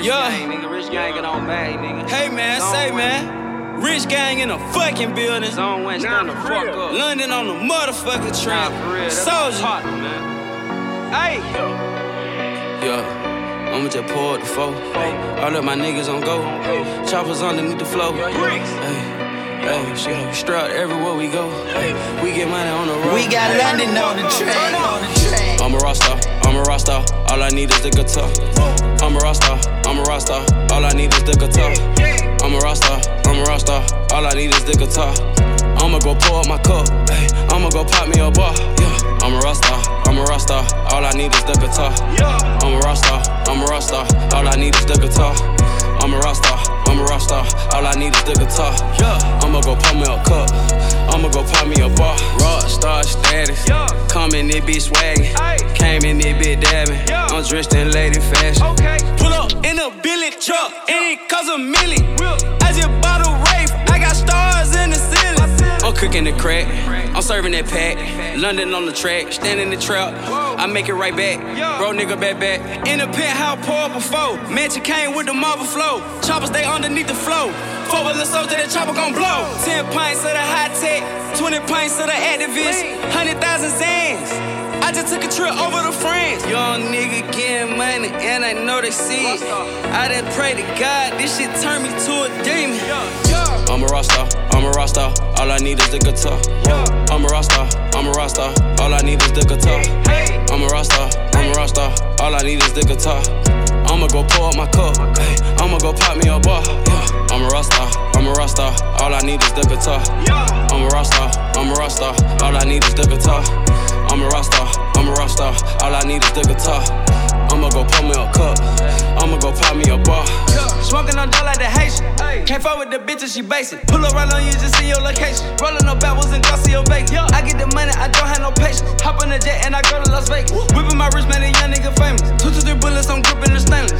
Rich gang, nigga. Rich gang get on bag, nigga. Hey man, say man. Rich gang in the fucking building. Zone West down the fuck up. London on the motherfucking track. For real. Soldier. Man. Hey. Yeah. I'ma just pour the four. All of my niggas on go. Choppers underneath the floor. Hey, shit, strapped everywhere we go. We get money on the road. We got London on the track. I'm a rockstar. All I need is the guitar. I'm a rockstar. All I need is the guitar. I'm a rockstar. All I need is the guitar. I'ma go pour up my cup. I'ma go pop me a bar. Yeah. I'm a rockstar. All I need is the guitar. I'm a rockstar. All I need is the guitar. I'm a rockstar. All I need is the guitar. I'ma go pop me a cup. I'ma go pop me a bar. Rockstar status. Come in this bitch swaggin'. Came in this bitch dabbing. I'm dressed in lady fashion. Pull up in a Billy truck. And it cost $1 million. I just bought a Wraith. I got stars in the ceiling. I'm cooking the crack. I'm serving that pack. London on the track. Stand in the trap. I make it right back. Bro, nigga, back. In the penthouse, pour up a foe. Mansion came with the marble flow. Choppers, they underneath the flow. 4-wheeler soldier, that chopper gon' blow. 10 pints of the high tech. 20 pints of the activist. 100,000 Zans. I just took a trip over to France. Young nigga getting money, and I know they see it. I done pray to God, this shit turn me to a demon. I'm a rockstar. All I need is the guitar. I'm a rockstar. All I need is the guitar. I'm a rockstar. All I need is the guitar. I'ma go pour up my cup. I'ma go pop me a bar. I'm a rockstar. All I need is the guitar. I'm a rockstar. All I need is the guitar. I'm a rockstar. All I need is the guitar. I'ma go pour me a cup. I'ma go pop me a bar. Smoking on dough like the Haitian. Can't fuck with the bitches, she basic. Pull up right on you, just see your location. Rollin' up backwards and glossy your bacon. I get the money, I don't have no patience. Hop on the jet and I go to Las Vegas. Whipping my wrist, man, a young nigga famous. 2 to 3 bullets, I'm gripping the stainless.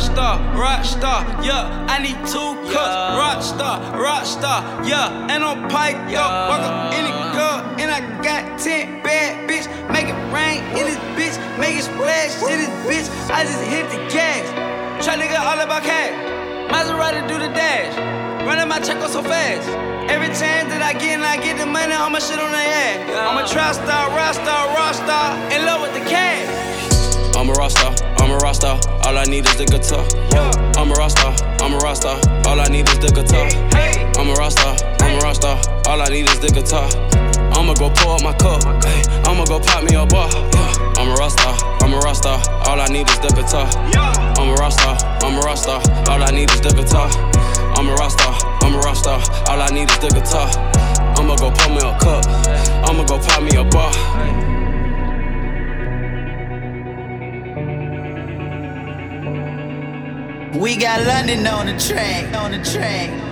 Rockstar, yeah. I need 2 cups. Rockstar, yeah. And I'm piped up. Walk up in the club, and I got 10 bad bitch. Make it rain in this bitch. Make it splash in this bitch. I just hit the gas. Try nigga all about cash. Maserati do the dash. Running my check up so fast. Every chance that I get and I get the money, I'ma shit on their ass. I'm a trap star, rockstar, in love with the cash. I'm a rockstar. All I need is the guitar. I'm a rockstar. All I need is the guitar. I'm a rockstar. All I need is the guitar. I'ma go pour up my cup. I'ma go pop me a bar. I'm a rockstar. All I need is the guitar. I'm a rockstar. All I need is the guitar. I'm a rockstar. All I need is the guitar. I'ma go pour me a cup. I'ma go pop me a bar. We got London on the track.